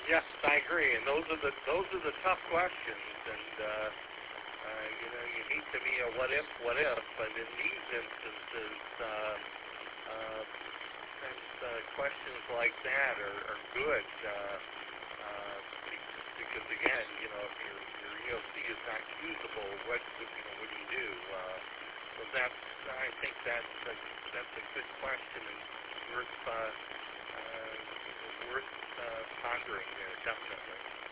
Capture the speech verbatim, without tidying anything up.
Yes, I agree, and those are the those are the tough questions, and uh, uh, you know you hate to be a what if, what if, but in these instances, uh, uh, since uh, questions like that are, are good, uh, uh, because again, you know, if your your E O C is not usable, what what, you know what do you do? Uh, so that's I think that's a, that's a good question and worth uh, uh, worth uh, pondering there, definitely.